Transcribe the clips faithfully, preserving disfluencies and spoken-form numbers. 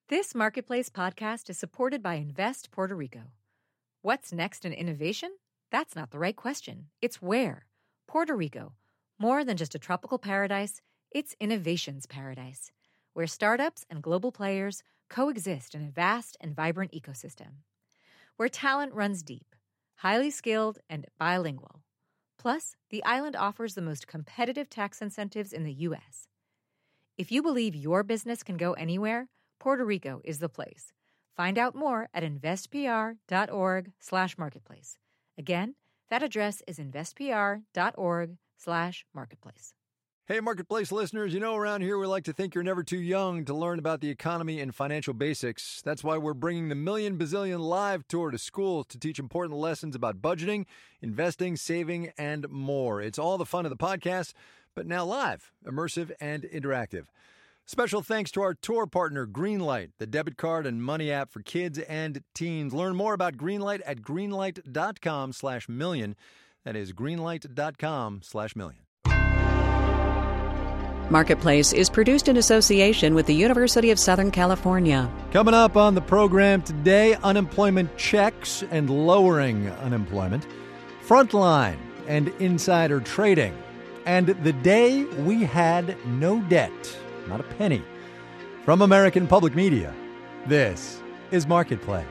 This Marketplace podcast is supported by Invest Puerto Rico. What's next in innovation? That's not the right question. It's where. Puerto Rico. More than just a tropical paradise, it's innovation's paradise, where startups and global players coexist in a vast and vibrant ecosystem. Where talent runs deep, highly skilled, and bilingual. Plus, the island offers the most competitive tax incentives in the U S. If you believe your business can go anywhere, Puerto Rico is the place. Find out more at investpr.org slash marketplace. Again, that address is investpr.org slash marketplace. Hey, Marketplace listeners, you know around here we like to think you're never too young to learn about the economy and financial basics. That's why we're bringing the Million Bazillion Live Tour to schools to teach important lessons about budgeting, investing, saving, and more. It's all the fun of the podcast, but now live, immersive, and interactive. Special thanks to our tour partner, Greenlight, the debit card and money app for kids and teens. Learn more about Greenlight at greenlight.com slash million. That is greenlight.com slash million. Marketplace is produced in association with the University of Southern California. Coming up on the program today, unemployment checks and lowering unemployment, Frontline and insider trading, and the day we had no debt. Not a penny. From American Public Media, this is Marketplace.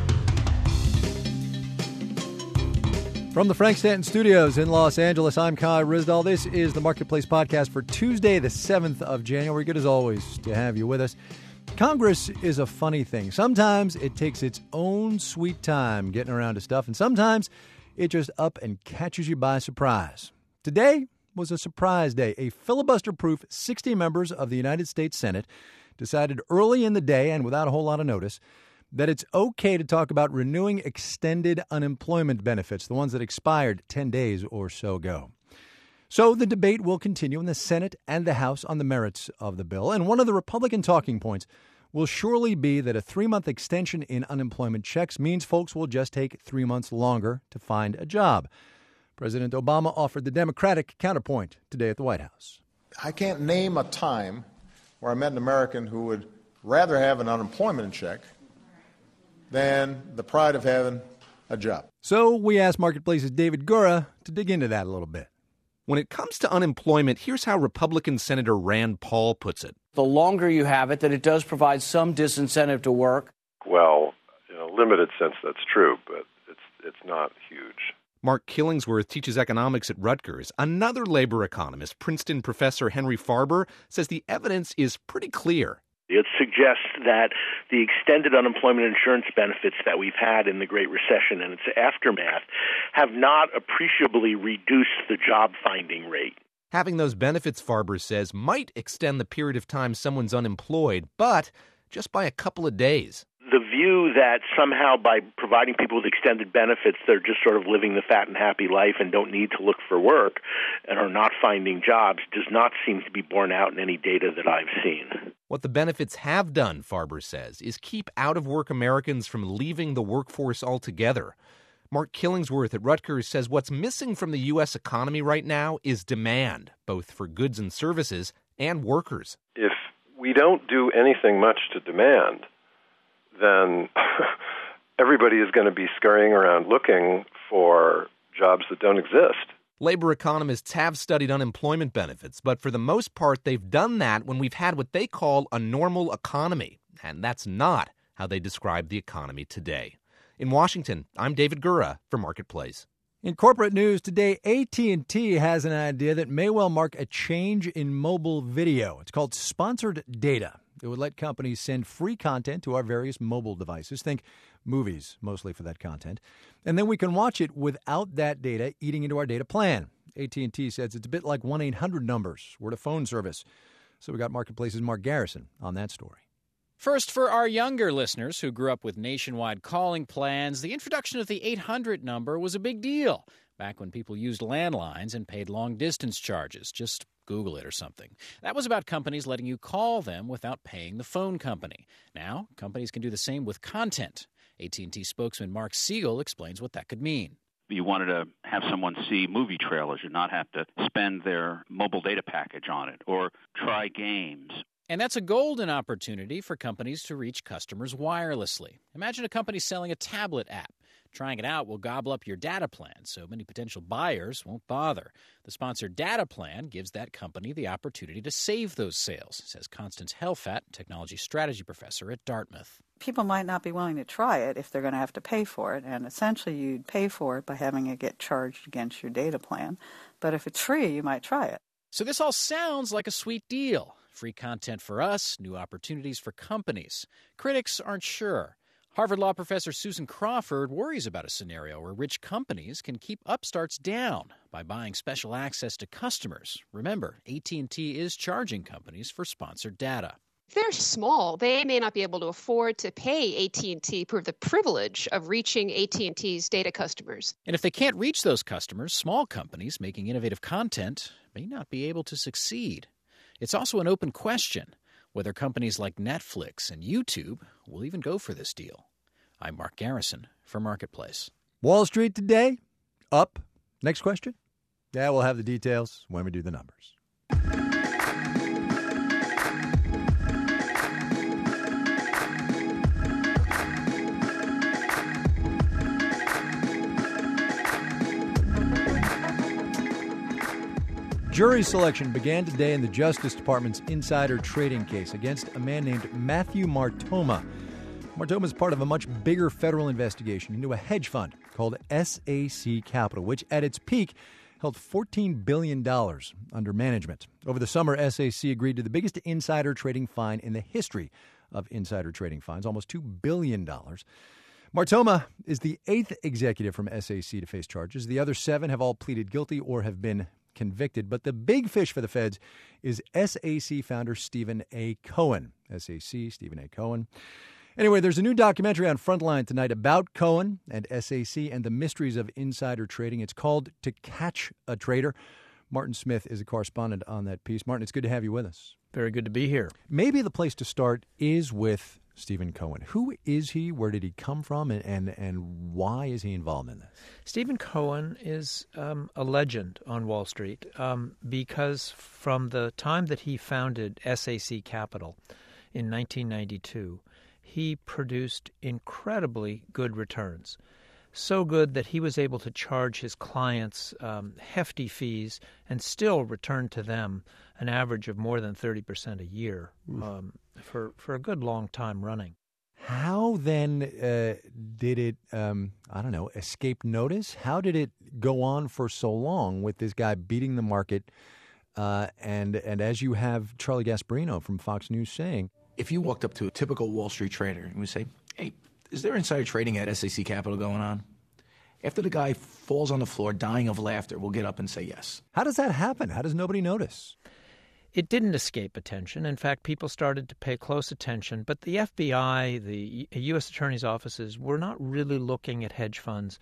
From the Frank Stanton Studios in Los Angeles, I'm Kai Ryssdal. This is the Marketplace podcast for Tuesday, the seventh of January. Good as always to have you with us. Congress is a funny thing. Sometimes it takes its own sweet time getting around to stuff, and sometimes it just up and catches you by surprise. Today was a surprise day. A filibuster-proof sixty members of the United States Senate decided early in the day and without a whole lot of notice that it's okay to talk about renewing extended unemployment benefits, the ones that expired ten days or so ago. So the debate will continue in the Senate and the House on the merits of the bill. And one of the Republican talking points will surely be that a three-month extension in unemployment checks means folks will just take three months longer to find a job. President Obama offered the Democratic counterpoint today at the White House. I can't name a time where I met an American who would rather have an unemployment check than the pride of having a job. So we asked Marketplace's David Gura to dig into that a little bit. When it comes to unemployment, here's how Republican Senator Rand Paul puts it. The longer you have it, that it does provide some disincentive to work. Well, in a limited sense, that's true, but it's it's not huge. Mark Killingsworth teaches economics at Rutgers. Another labor economist, Princeton professor Henry Farber, says the evidence is pretty clear. It suggests that the extended unemployment insurance benefits that we've had in the Great Recession and its aftermath have not appreciably reduced the job-finding rate. Having those benefits, Farber says, might extend the period of time someone's unemployed, but just by a couple of days. The view that somehow by providing people with extended benefits, they're just sort of living the fat and happy life and don't need to look for work and are not finding jobs does not seem to be borne out in any data that I've seen. What the benefits have done, Farber says, is keep out-of-work Americans from leaving the workforce altogether. Mark Killingsworth at Rutgers says what's missing from the U S economy right now is demand, both for goods and services and workers. If we don't do anything much to demand, then everybody is going to be scurrying around looking for jobs that don't exist. Labor economists have studied unemployment benefits, but for the most part, they've done that when we've had what they call a normal economy. And that's not how they describe the economy today. In Washington, I'm David Gura for Marketplace. In corporate news today, A T and T has an idea that may well mark a change in mobile video. It's called sponsored data. It would let companies send free content to our various mobile devices. Think movies, mostly for that content. And then we can watch it without that data eating into our data plan. A T and T says it's a bit like one eight hundred numbers. We're a phone service. So we got Marketplace's Mark Garrison on that story. First, for our younger listeners who grew up with nationwide calling plans, the introduction of the eight hundred number was a big deal back when people used landlines and paid long-distance charges. Just Google it or something. That was about companies letting you call them without paying the phone company. Now, companies can do the same with content. A T and T spokesman Mark Siegel explains what that could mean. You wanted to have someone see movie trailers and not have to spend their mobile data package on it, or try games. And that's a golden opportunity for companies to reach customers wirelessly. Imagine a company selling a tablet app. Trying it out will gobble up your data plan, so many potential buyers won't bother. The sponsored data plan gives that company the opportunity to save those sales, says Constance Helfat, technology strategy professor at Dartmouth. People might not be willing to try it if they're going to have to pay for it, and essentially you'd pay for it by having it get charged against your data plan. But if it's free, you might try it. So this all sounds like a sweet deal. Free content for us, new opportunities for companies. Critics aren't sure. Harvard Law professor Susan Crawford worries about a scenario where rich companies can keep upstarts down by buying special access to customers. Remember, A T and T is charging companies for sponsored data. They're small. They may not be able to afford to pay A T and T for the privilege of reaching A T and T's data customers. And if they can't reach those customers, small companies making innovative content may not be able to succeed. It's also an open question whether companies like Netflix and YouTube will even go for this deal. I'm Mark Garrison for Marketplace. Wall Street today, up. Next question? Yeah, we'll have the details when we do the numbers. Jury selection began today in the Justice Department's insider trading case against a man named Matthew Martoma. Martoma is part of a much bigger federal investigation into a hedge fund called S A C Capital, which at its peak held fourteen billion dollars under management. Over the summer, S A C agreed to the biggest insider trading fine in the history of insider trading fines, almost two billion dollars. Martoma is the eighth executive from S A C to face charges. The other seven have all pleaded guilty or have been convicted. But the big fish for the feds is S A C founder Stephen A. Cohen. S A C, Stephen A. Cohen. Anyway, there's a new documentary on Frontline tonight about Cohen and S A C and the mysteries of insider trading. It's called To Catch a Trader. Martin Smith is a correspondent on that piece. Martin, it's good to have you with us. Very good to be here. Maybe the place to start is with Stephen Cohen. Who is he? Where did he come from? And, and, and why is he involved in this? Stephen Cohen is um, a legend on Wall Street um, because from the time that he founded S A C Capital in nineteen ninety-two, he produced incredibly good returns. So good that he was able to charge his clients um, hefty fees and still return to them an average of more than thirty percent a year um, for, for a good long time running. How then uh, did it, um, I don't know, escape notice? How did it go on for so long with this guy beating the market? Uh, and, and as you have Charlie Gasparino from Fox News saying, if you walked up to a typical Wall Street trader and would say, hey, is there insider trading at S A C Capital going on? After the guy falls on the floor dying of laughter, we'll get up and say yes. How does that happen? How does nobody notice? It didn't escape attention. In fact, people started to pay close attention. But the F B I, the U S Attorney's offices, were not really looking at hedge funds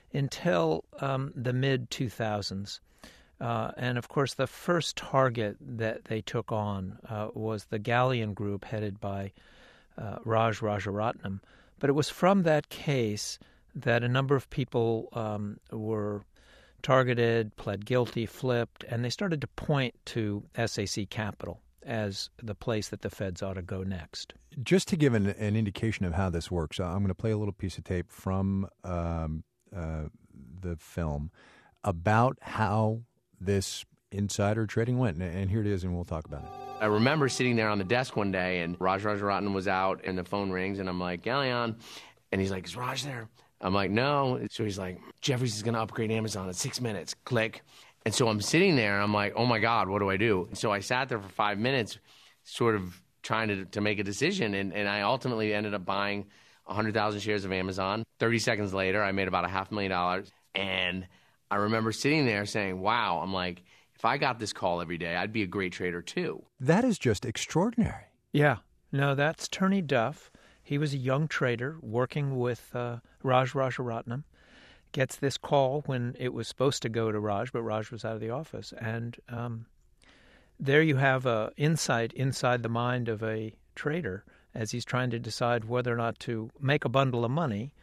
until um, the mid two thousands. Uh, and, of course, the first target that they took on uh, was the Galleon Group headed by uh, Raj Rajaratnam. But it was from that case that a number of people um, were targeted, pled guilty, flipped, and they started to point to S A C Capital as the place that the feds ought to go next. Just to give an, an indication of how this works, I'm going to play a little piece of tape from um, uh, the film about how this insider trading went. And here it is, and we'll talk about it. I remember sitting there on the desk one day, and Raj Rajaratnam was out, and the phone rings, and I'm like, Galleon. And he's like, is Raj there? I'm like, no. So he's like, Jefferies is going to upgrade Amazon in six minutes. Click. And so I'm sitting there, and I'm like, oh, my God, what do I do? So I sat there for five minutes sort of trying to, to make a decision, and, and I ultimately ended up buying one hundred thousand shares of Amazon. thirty seconds later, I made about a half million dollars, and I remember sitting there saying, wow, I'm like, if I got this call every day, I'd be a great trader too. That is just extraordinary. Yeah. No, that's Turney Duff. He was a young trader working with uh, Raj Rajaratnam. Gets this call when it was supposed to go to Raj, but Raj was out of the office. And um, there you have an insight inside the mind of a trader as he's trying to decide whether or not to make a bundle of money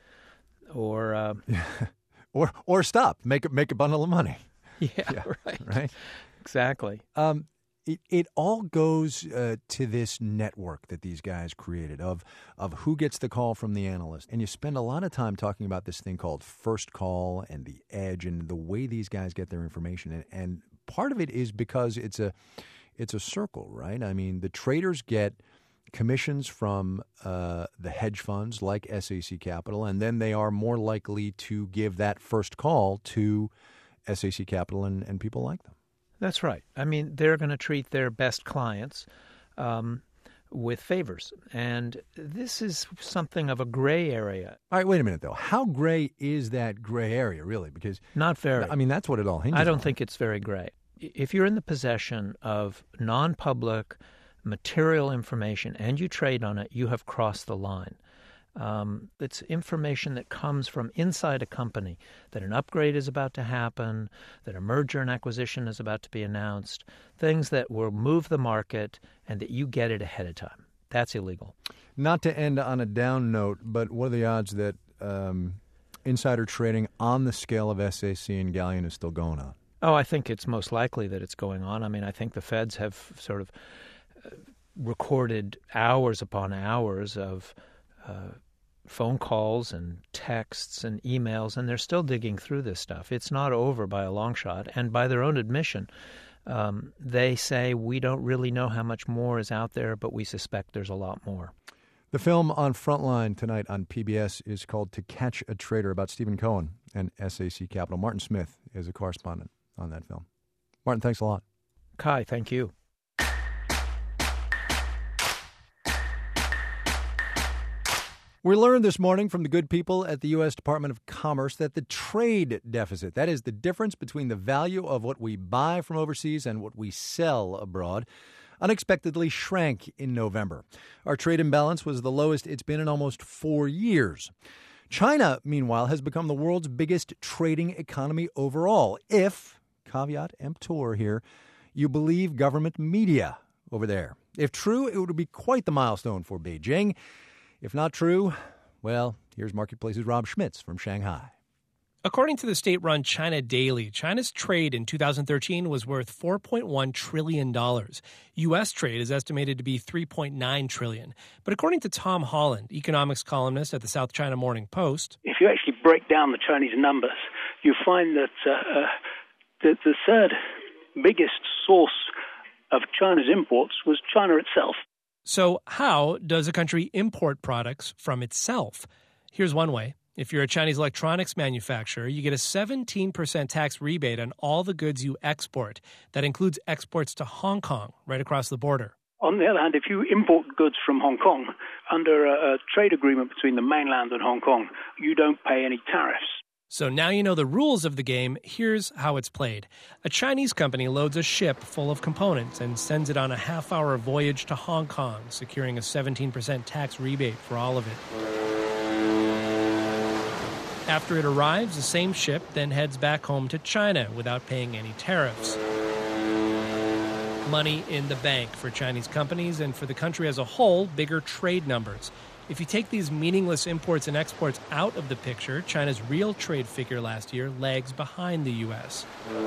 or... Uh, Or or stop, make a, make a bundle of money. Yeah, yeah, right. Right? Exactly. Um, it, it all goes uh, to this network that these guys created of of who gets the call from the analyst. And you spend a lot of time talking about this thing called First Call and the edge and the way these guys get their information. And, and part of it is because it's a it's a circle, right? I mean, the traders get commissions from uh, the hedge funds like S A C Capital, and then they are more likely to give that first call to S A C Capital and, and people like them. That's right. I mean, they're going to treat their best clients um, with favors. And this is something of a gray area. All right, wait a minute, though. How gray is that gray area, really? Because not very. I mean, that's what it all hinges on. I don't on. think it's very gray. If you're in the possession of non-public material information and you trade on it, you have crossed the line. Um, it's information that comes from inside a company, that an upgrade is about to happen, that a merger and acquisition is about to be announced, things that will move the market and that you get it ahead of time. That's illegal. Not to end on a down note, but what are the odds that um, insider trading on the scale of S A C and Galleon is still going on? Oh, I think it's most likely that it's going on. I mean, I think the feds have sort of recorded hours upon hours of uh, phone calls and texts and emails, and they're still digging through this stuff. It's not over by a long shot. And by their own admission, um, they say, we don't really know how much more is out there, but we suspect there's a lot more. The film on Frontline tonight on P B S is called To Catch a Trader, about Stephen Cohen and S A C Capital. Martin Smith is a correspondent on that film. Martin, thanks a lot. Kai, thank you. We learned this morning from the good people at the U S Department of Commerce that the trade deficit, that is the difference between the value of what we buy from overseas and what we sell abroad, unexpectedly shrank in November. Our trade imbalance was the lowest it's been in almost four years. China, meanwhile, has become the world's biggest trading economy overall, if, caveat emptor here, you believe government media over there. If true, it would be quite the milestone for Beijing. If not true, well, here's Marketplace's Rob Schmitz from Shanghai. According to the state-run China Daily, China's trade in two thousand thirteen was worth four point one trillion dollars. U S trade is estimated to be three point nine trillion dollars. But according to Tom Holland, economics columnist at the South China Morning Post, if you actually break down the Chinese numbers, you find that uh, uh, the, the third biggest source of China's imports was China itself. So how does a country import products from itself? Here's one way. If you're a Chinese electronics manufacturer, you get a seventeen percent tax rebate on all the goods you export. That includes exports to Hong Kong, right across the border. On the other hand, if you import goods from Hong Kong under a, a trade agreement between the mainland and Hong Kong, you don't pay any tariffs. So now you know the rules of the game. Here's how it's played. A Chinese company loads a ship full of components and sends it on a half-hour voyage to Hong Kong, securing a seventeen percent tax rebate for all of it. After it arrives, the same ship then heads back home to China without paying any tariffs. Money in the bank for Chinese companies, and for the country as a whole, bigger trade numbers. If you take these meaningless imports and exports out of the picture, China's real trade figure last year lags behind the U S.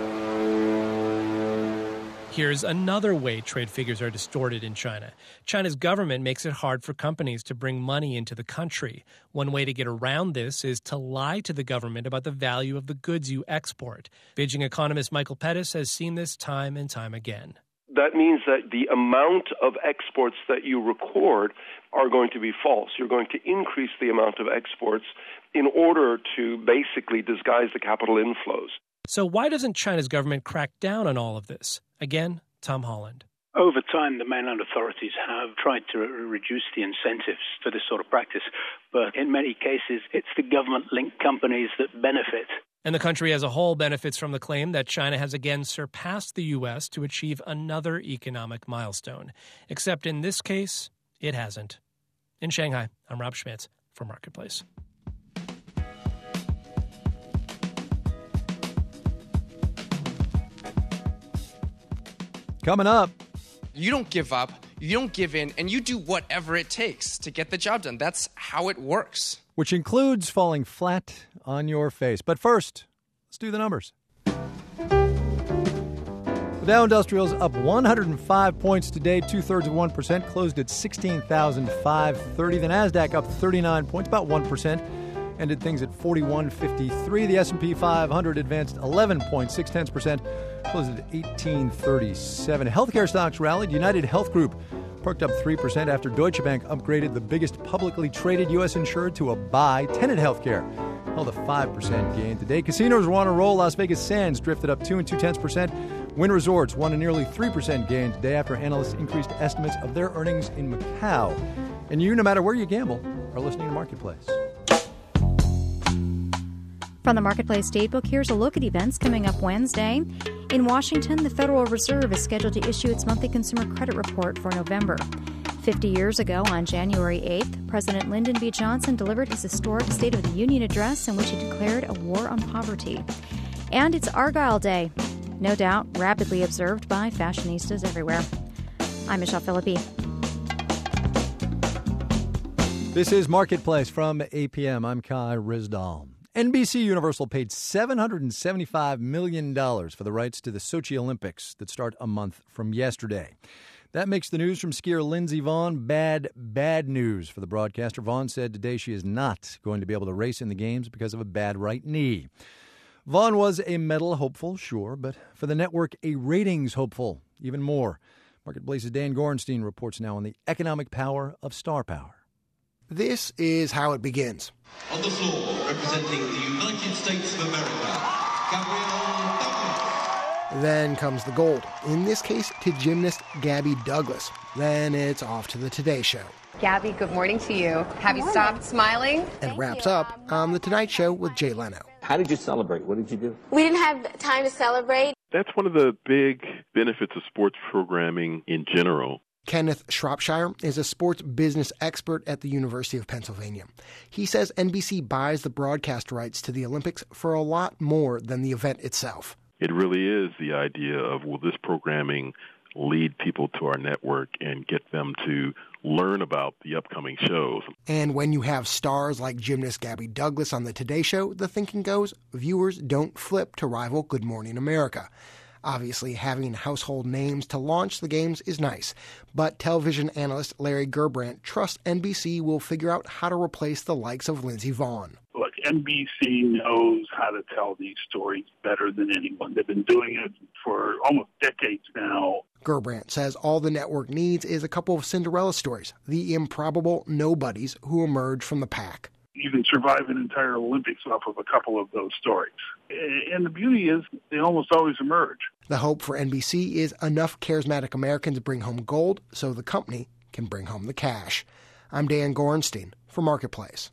Here's another way trade figures are distorted in China. China's government makes it hard for companies to bring money into the country. One way to get around this is to lie to the government about the value of the goods you export. Beijing economist Michael Pettis has seen this time and time again. That means that the amount of exports that you record are going to be false. You're going to increase the amount of exports in order to basically disguise the capital inflows. So why doesn't China's government crack down on all of this? Again, Tom Holland. Over time, the mainland authorities have tried to reduce the incentives for this sort of practice, but in many cases, it's the government-linked companies that benefit. And the country as a whole benefits from the claim that China has again surpassed the U S to achieve another economic milestone. Except in this case, it hasn't. In Shanghai, I'm Rob Schmitz for Marketplace. Coming up. You don't give up, you don't give in, and you do whatever it takes to get the job done. That's how it works. Which includes falling flat on your face. But first, let's do the numbers. The Dow Industrials up one hundred five points today, two-thirds of one percent, closed at sixteen thousand five hundred thirty. The Nasdaq up thirty-nine points, about one percent, ended things at forty-one fifty-three. The S and P five hundred advanced eleven point six percent, closed at eighteen thirty-seven. Healthcare stocks rallied. United Health Group perked up three percent after Deutsche Bank upgraded the biggest publicly traded U S insurer to a buy. Tenet Healthcare held a five percent gain today. Casinos were on a roll. Las Vegas Sands drifted up two and two-tenths percent. Wynn Resorts won a nearly three percent gain today after analysts increased estimates of their earnings in Macau. And you, no matter where you gamble, are listening to Marketplace. From the Marketplace Datebook, here's a look at events coming up Wednesday. In Washington, the Federal Reserve is scheduled to issue its monthly consumer credit report for November. Fifty years ago, on January eighth, President Lyndon B. Johnson delivered his historic State of the Union address in which he declared a war on poverty. And it's Argyle Day, no doubt rapidly observed by fashionistas everywhere. I'm Michelle Philippi. This is Marketplace from A P M. I'm Kai Rizdal. N B C Universal paid seven hundred seventy-five million dollars for the rights to the Sochi Olympics that start a month from yesterday. That makes the news from skier Lindsey Vonn bad, bad news for the broadcaster. Vonn said today she is not going to be able to race in the games because of a bad right knee. Vonn was a medal hopeful, sure, but for the network, a ratings hopeful, even more. Marketplace's Dan Gorenstein reports now on the economic power of star power. This is how it begins. On the floor, representing the United States of America, Gabrielle Douglas. Then comes the gold, in this case to gymnast Gabby Douglas. Then it's off to the Today Show. Gabby, good morning to you. Have you stopped smiling? And Thank wraps you. up on The Tonight Show with Jay Leno. How did you celebrate? What did you do? We didn't have time to celebrate. That's one of the big benefits of sports programming in general. Kenneth Shropshire is a sports business expert at the University of Pennsylvania. He says N B C buys the broadcast rights to the Olympics for a lot more than the event itself. It really is the idea of, will this programming lead people to our network and get them to learn about the upcoming shows? And when you have stars like gymnast Gabby Douglas on the Today Show, the thinking goes, viewers don't flip to rival Good Morning America. Obviously, having household names to launch the games is nice, but television analyst Larry Gerbrandt trusts N B C will figure out how to replace the likes of Lindsey Vonn. Look, N B C knows how to tell these stories better than anyone. They've been doing it for almost decades now. Gerbrandt says all the network needs is a couple of Cinderella stories, the improbable nobodies who emerge from the pack. You can survive an entire Olympics off of a couple of those stories. And the beauty is they almost always emerge. The hope for N B C is enough charismatic Americans bring home gold so the company can bring home the cash. I'm Dan Gorenstein for Marketplace.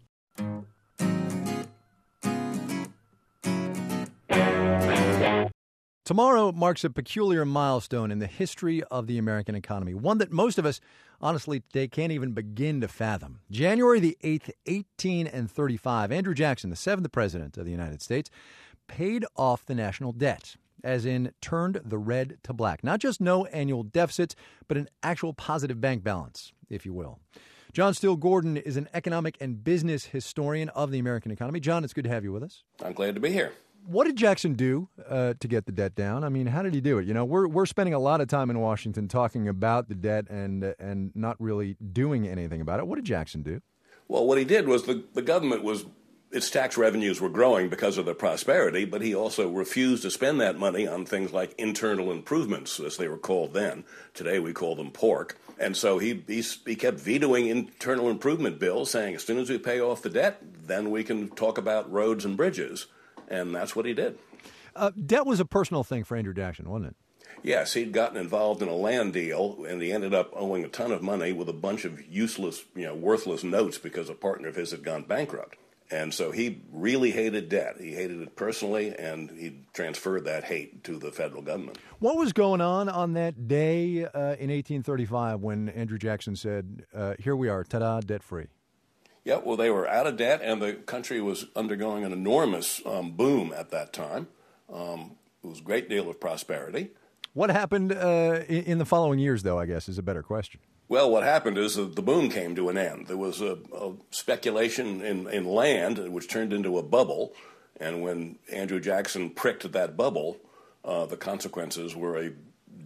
Tomorrow marks a peculiar milestone in the history of the American economy, one that most of us, honestly, today can't even begin to fathom. January the eighth, eighteen thirty-five, Andrew Jackson, the seventh president of the United States, paid off the national debt, as in turned the red to black. Not just no annual deficits, but an actual positive bank balance, if you will. John Steele Gordon is an economic and business historian of the American economy. John, it's good to have you with us. I'm glad to be here. What did Jackson do uh, to get the debt down? I mean, how did he do it? You know, we're we're spending a lot of time in Washington talking about the debt and uh, and not really doing anything about it. What did Jackson do? Well, what he did was the, the government was, its tax revenues were growing because of the prosperity, but he also refused to spend that money on things like internal improvements, as they were called then. Today we call them pork. And so he, he he kept vetoing internal improvement bills, saying as soon as we pay off the debt, then we can talk about roads and bridges. And that's what he did. Uh, debt was a personal thing for Andrew Jackson, wasn't it? Yes, he'd gotten involved in a land deal, and he ended up owing a ton of money with a bunch of useless, you know, worthless notes because a partner of his had gone bankrupt. And so he really hated debt. He hated it personally, and he transferred that hate to the federal government. What was going on on that day uh, in eighteen thirty-five when Andrew Jackson said, uh, here we are, ta-da, debt-free? Yeah, well, they were out of debt, and the country was undergoing an enormous um, boom at that time. Um, it was a great deal of prosperity. What happened uh, in the following years, though, I guess, is a better question. Well, what happened is that the boom came to an end. There was a, a speculation in, in land, which turned into a bubble, and when Andrew Jackson pricked that bubble, uh, the consequences were a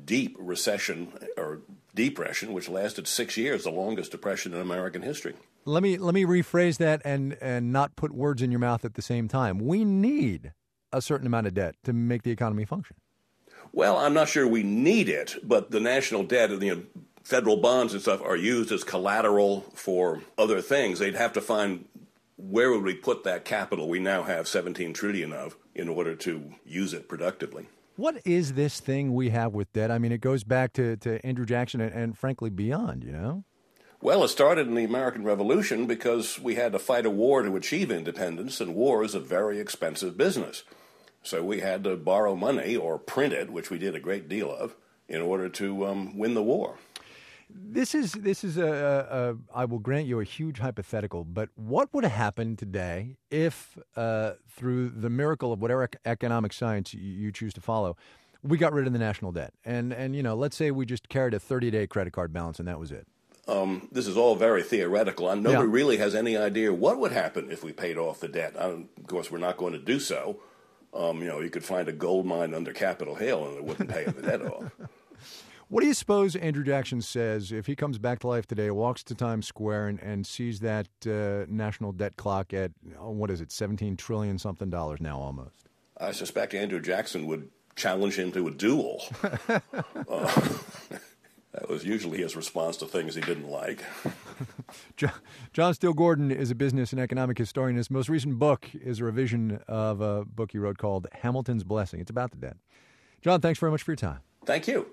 deep recession or depression, which lasted six years, the longest depression in American history. Let me let me rephrase that and, and not put words in your mouth at the same time. We need a certain amount of debt to make the economy function. Well, I'm not sure we need it, but the national debt and the you know, federal bonds and stuff are used as collateral for other things. They'd have to find where would we put that capital we now have seventeen trillion dollars of in order to use it productively. What is this thing we have with debt? I mean, it goes back to, to Andrew Jackson and, and frankly beyond, you know? Well, it started in the American Revolution because we had to fight a war to achieve independence, and war is a very expensive business. So we had to borrow money or print it, which we did a great deal of, in order to um, win the war. This is this is a, a, a I will grant you a huge hypothetical, but what would have happened today if, uh, through the miracle of whatever ec- economic science you, you choose to follow, we got rid of the national debt? And and you know, let's say we just carried a thirty-day credit card balance and that was it. Um, this is all very theoretical, and nobody Yeah. really has any idea what would happen if we paid off the debt. I don't, of course, we're not going to do so. Um, you know, you could find a gold mine under Capitol Hill, and it wouldn't pay the debt off. What do you suppose Andrew Jackson says if he comes back to life today, walks to Times Square, and, and sees that uh, national debt clock at, oh, what is it, seventeen trillion something dollars now almost? I suspect Andrew Jackson would challenge him to a duel. uh, that was usually his response to things he didn't like. John, John Steele Gordon is a business and economic historian. His most recent book is a revision of a book he wrote called Hamilton's Blessing. It's about the debt. John, thanks very much for your time. Thank you.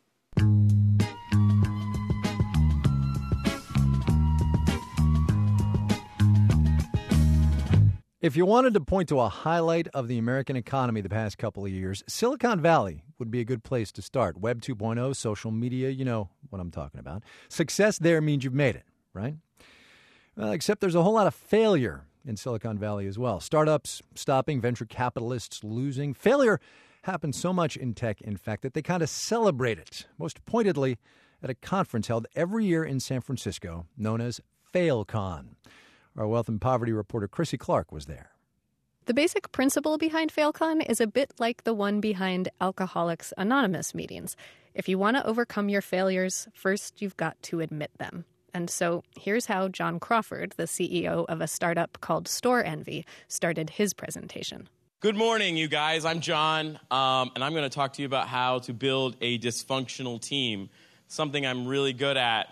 If you wanted to point to a highlight of the American economy the past couple of years, Silicon Valley would be a good place to start. Web two point oh, social media, you know what I'm talking about. Success there means you've made it, right? Well, except there's a whole lot of failure in Silicon Valley as well. Startups stopping, venture capitalists losing. Failure happens so much in tech, in fact, that they kind of celebrate it, most pointedly at a conference held every year in San Francisco known as FailCon. Our wealth and poverty reporter Chrissy Clark was there. The basic principle behind FailCon is a bit like the one behind Alcoholics Anonymous meetings. If you want to overcome your failures, first you've got to admit them. And so here's how John Crawford, the C E O of a startup called Store Envy, started his presentation. Good morning, you guys. I'm John, um, and I'm going to talk to you about how to build a dysfunctional team, something I'm really good at.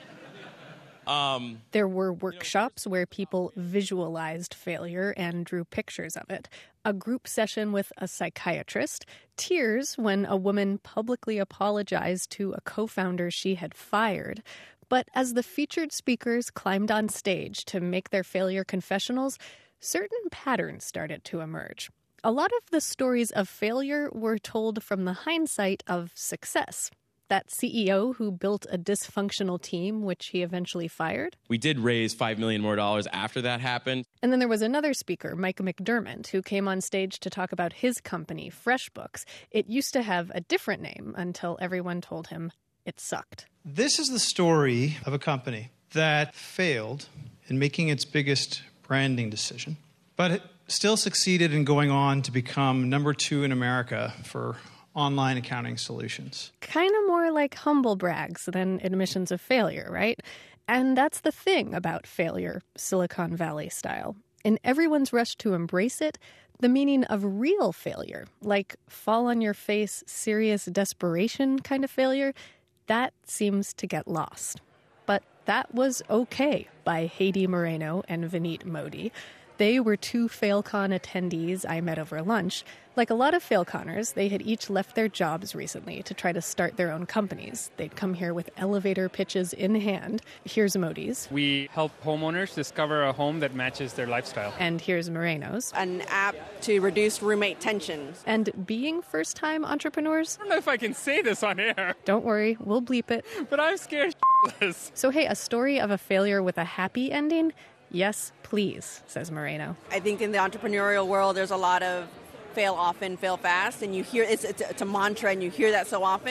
Um, there were workshops where people visualized failure and drew pictures of it, a group session with a psychiatrist, tears when a woman publicly apologized to a co-founder she had fired. But as the featured speakers climbed on stage to make their failure confessionals, certain patterns started to emerge. A lot of the stories of failure were told from the hindsight of success. That C E O who built a dysfunctional team, which he eventually fired. We did raise five million dollars more dollars after that happened. And then there was another speaker, Mike McDermott, who came on stage to talk about his company, FreshBooks. It used to have a different name until everyone told him it sucked. This is the story of a company that failed in making its biggest branding decision, but it still succeeded in going on to become number two in America for online accounting solutions. Kind of more like humble brags than admissions of failure, right? And that's the thing about failure, Silicon Valley style. In everyone's rush to embrace it, the meaning of real failure, like fall on your face, serious desperation kind of failure, that seems to get lost. But that was okay by Heidi Moreno and Vineet Modi. They were two FailCon attendees I met over lunch. Like a lot of FailConners, they had each left their jobs recently to try to start their own companies. They'd come here with elevator pitches in hand. Here's Modi's. We help homeowners discover a home that matches their lifestyle. And here's Moreno's. An app to reduce roommate tension. And being first-time entrepreneurs? I don't know if I can say this on air. Don't worry, we'll bleep it. But I'm scared shitless. So hey, a story of a failure with a happy ending? Yes, please, says Moreno. I think in the entrepreneurial world, there's a lot of fail often, fail fast, and you hear it's, it's, it's a mantra, and you hear that so often.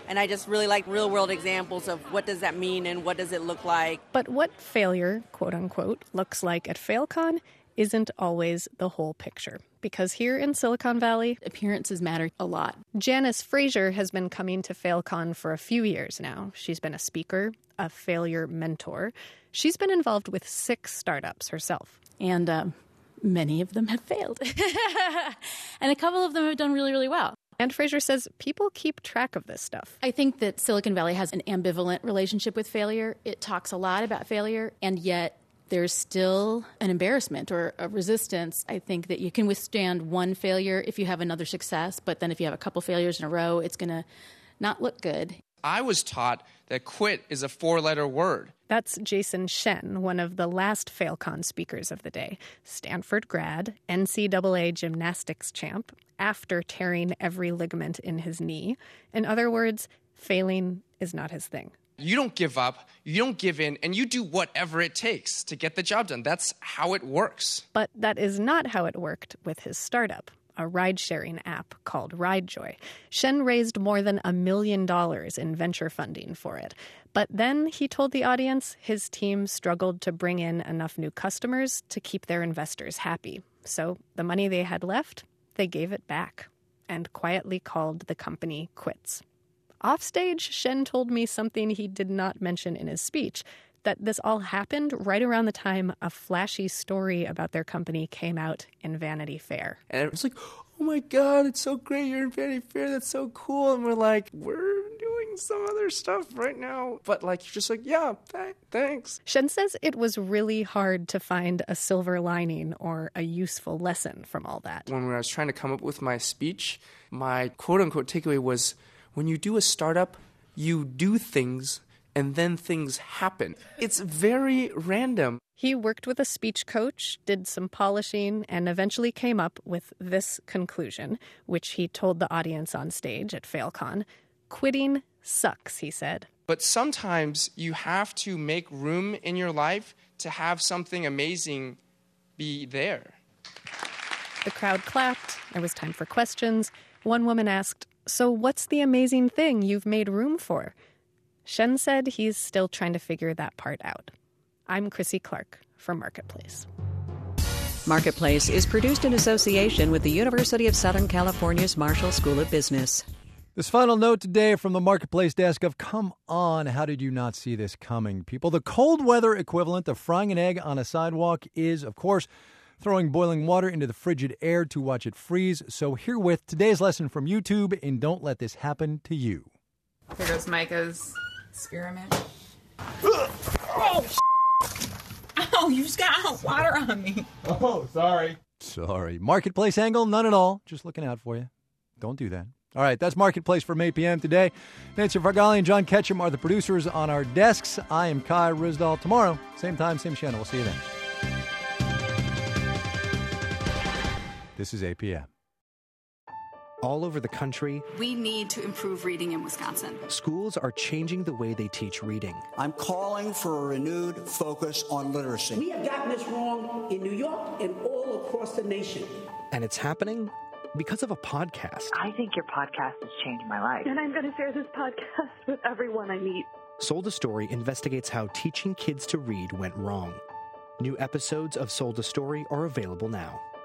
And I just really like real-world examples of what does that mean and what does it look like. But what failure, quote-unquote, looks like at FailCon isn't always the whole picture. Because here in Silicon Valley, appearances matter a lot. Janice Frazier has been coming to FailCon for a few years now. She's been a speaker, a failure mentor. She's been involved with six startups herself. And uh, many of them have failed. And a couple of them have done really, really well. And Frazier says people keep track of this stuff. I think that Silicon Valley has an ambivalent relationship with failure. It talks a lot about failure, and yet there's still an embarrassment or a resistance. I think that you can withstand one failure if you have another success, but then if you have a couple failures in a row, it's going to not look good. I was taught that quit is a four-letter word. That's Jason Shen, one of the last FailCon speakers of the day. Stanford grad, N C double A gymnastics champ, after tearing every ligament in his knee. In other words, failing is not his thing. You don't give up, you don't give in, and you do whatever it takes to get the job done. That's how it works. But that is not how it worked with his startup, a ride-sharing app called RideJoy. Shen raised more than a million dollars in venture funding for it. But then he told the audience his team struggled to bring in enough new customers to keep their investors happy. So the money they had left, they gave it back and quietly called the company quits. Offstage, Shen told me something he did not mention in his speech, that this all happened right around the time a flashy story about their company came out in Vanity Fair. And it was like, oh my God, it's so great, you're in Vanity Fair, that's so cool. And we're like, we're doing some other stuff right now. But like, you're just like, yeah, th- thanks. Shen says it was really hard to find a silver lining or a useful lesson from all that. When I was trying to come up with my speech, my quote-unquote takeaway was, when you do a startup, you do things and then things happen. It's very random. He worked with a speech coach, did some polishing, and eventually came up with this conclusion, which he told the audience on stage at FailCon. Quitting sucks, he said. But sometimes you have to make room in your life to have something amazing be there. The crowd clapped. There was time for questions. One woman asked, "So what's the amazing thing you've made room for?" Shen said he's still trying to figure that part out. I'm Chrissy Clark for Marketplace. Marketplace is produced in association with the University of Southern California's Marshall School of Business. This final note today from the Marketplace desk of, come on, how did you not see this coming, people? The cold weather equivalent of frying an egg on a sidewalk is, of course, throwing boiling water into the frigid air to watch it freeze. So herewith, today's lesson from YouTube in Don't Let This Happen to You. Here goes Micah's experiment. Oh, oh, you just got hot water on me. Oh, sorry. Sorry. Marketplace angle? None at all. Just looking out for you. Don't do that. All right, that's Marketplace from eight p.m. today. Nancy Fargali and John Ketchum are the producers on our desks. I am Kai Ryssdal. Tomorrow, same time, same channel. We'll see you then. This is eight p.m. All over the country, we need to improve reading in Wisconsin. Schools are changing the way they teach reading. I'm calling for a renewed focus on literacy. We have gotten this wrong in New York and all across the nation. And it's happening because of a podcast. I think your podcast has changed my life. And I'm going to share this podcast with everyone I meet. Sold a Story investigates how teaching kids to read went wrong. New episodes of Sold a Story are available now.